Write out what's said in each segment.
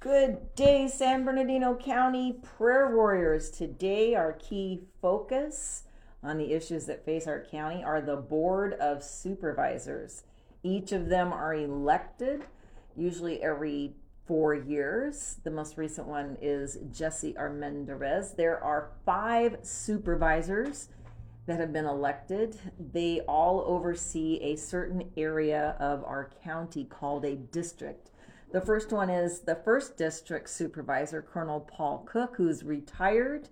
Good day, San Bernardino County Prayer Warriors. Today, our key focus on the issues that face our county are the Board of Supervisors. Each of them are elected, usually every 4 years. The most recent one is Jesse Armendariz. There are 5 supervisors that have been elected. They all oversee a certain area of our county called a district. The first one is the first district supervisor, Colonel Paul Cook, who's retired,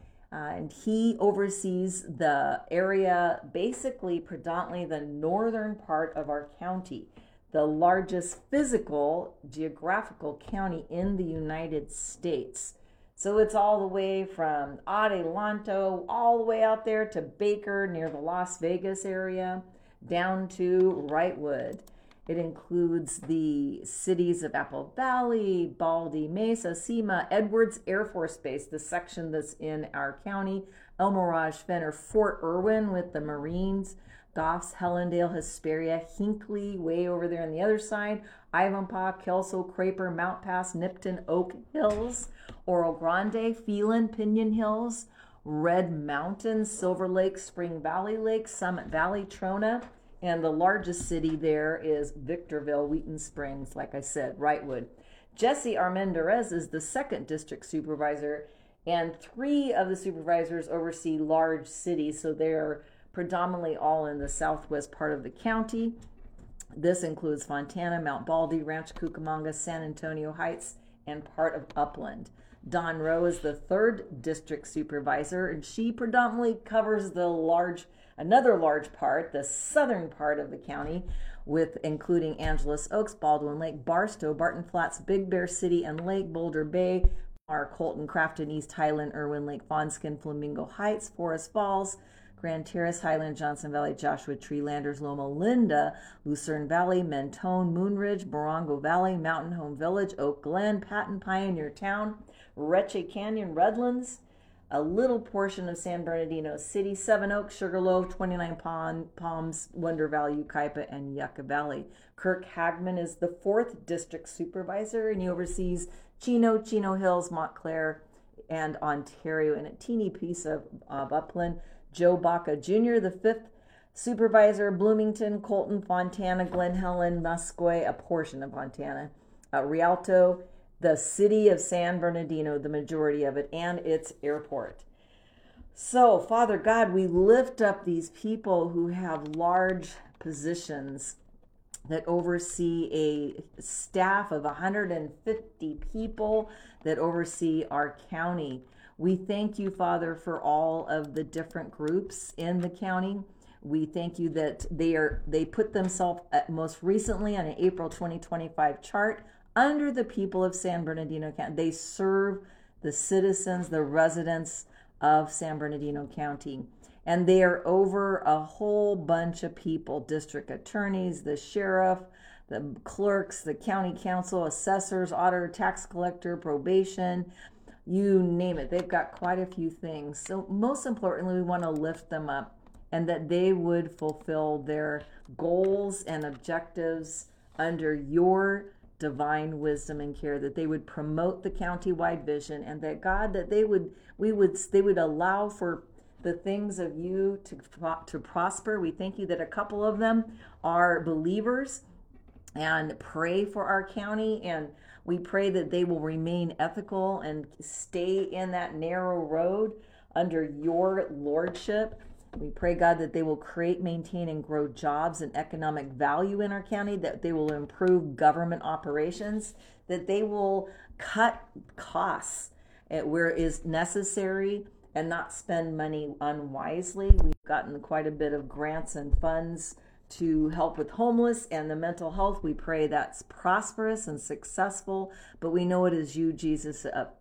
and he oversees the area, basically predominantly the northern part of our county, the largest physical geographical county in the United States. So it's all the way from Adelanto, all the way out there to Baker near the Las Vegas area, down to Wrightwood. It includes the cities of Apple Valley, Baldy, Mesa, Sema, Edwards Air Force Base, the section that's in our county, El Mirage, Fenner, Fort Irwin with the Marines, Goffs, Helendale, Hesperia, Hinckley, way over there on the other side, Ivanpah, Kelso, Craper, Mount Pass, Nipton, Oak Hills, Oro Grande, Phelan, Pinion Hills, Red Mountain, Silver Lake, Spring Valley Lake, Summit Valley, Trona, and the largest city there is Victorville, Wheaton Springs, like I said, Wrightwood. Jesse Armendariz is the second district supervisor, and 3 of the supervisors oversee large cities, so they're predominantly all in the southwest part of the county. This includes Fontana, Mount Baldy, Rancho Cucamonga, San Antonio Heights, and part of Upland. Dawn Rowe is the third district supervisor, and she predominantly covers another large part, the southern part of the county, with including Angeles Oaks, Baldwin Lake, Barstow, Barton Flats, Big Bear City and Lake, Boulder Bay, Colton, Crafton, East Highland, Irwin Lake, Fawnskin, Flamingo Heights, Forest Falls, Grand Terrace, Highland, Johnson Valley, Joshua Tree, Landers, Loma Linda, Lucerne Valley, Mentone, Moonridge, Morongo Valley, Mountain Home Village, Oak Glen, Patton, Pioneer Town, Reche Canyon, Redlands, a little portion of San Bernardino City, Seven Oaks, Sugarloaf, 29 Palms, Wonder Valley, Ukaipa, and Yucca Valley. Kirk Hagman is the 4th district supervisor, and he oversees Chino Hills, Montclair, and Ontario, and a teeny piece of Upland. Joe Baca Jr., the 5th supervisor, Bloomington, Colton, Fontana, Glen Helen, Muscoy, a portion of Fontana, Rialto, the city of San Bernardino, the majority of it, and its airport. So, Father God, we lift up these people who have large positions that oversee a staff of 150 people that oversee our county. We thank you, Father, for all of the different groups in the county. We thank you that they put themselves most recently on an April 2025 chart under the people of San Bernardino County. They serve the citizens, the residents of San Bernardino County. And they are over a whole bunch of people, district attorneys, the sheriff, the clerks, the county council, assessors, auditor, tax collector, probation, you name it. They've got quite a few things. So most importantly, we want to lift them up and that they would fulfill their goals and objectives under your divine wisdom and care, that they would promote the county-wide vision, and that God, that they would allow for the things of you to prosper. We thank you that a couple of them are believers and pray for our county, and we pray that they will remain ethical and stay in that narrow road under your lordship. We pray, God, that they will create, maintain, and grow jobs and economic value in our county, that they will improve government operations, that they will cut costs where it is necessary and not spend money unwisely. We've gotten quite a bit of grants and funds to help with homeless and the mental health. We pray that's prosperous and successful, but we know it is you, Jesus, at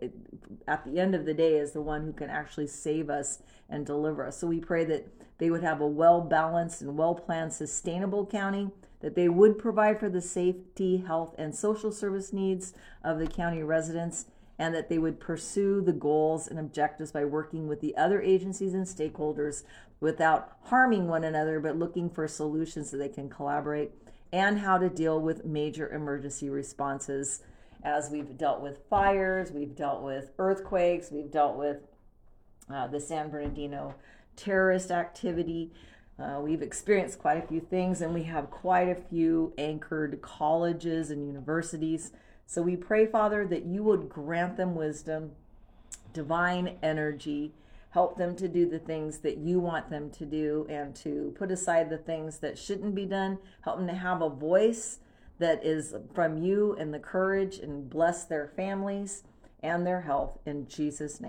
the end of the day, is the one who can actually save us and deliver us. So we pray that they would have a well-balanced and well-planned, sustainable county, that they would provide for the safety, health, and social service needs of the county residents, and that they would pursue the goals and objectives by working with the other agencies and stakeholders without harming one another, but looking for solutions so they can collaborate, and how to deal with major emergency responses as we've dealt with fires, we've dealt with earthquakes, we've dealt with the San Bernardino terrorist activity. We've experienced quite a few things, and we have quite a few anchored colleges and universities. So we pray, Father, that you would grant them wisdom, divine energy, help them to do the things that you want them to do, and to put aside the things that shouldn't be done. Help them to have a voice that is from you, and the courage, and bless their families and their health in Jesus' name.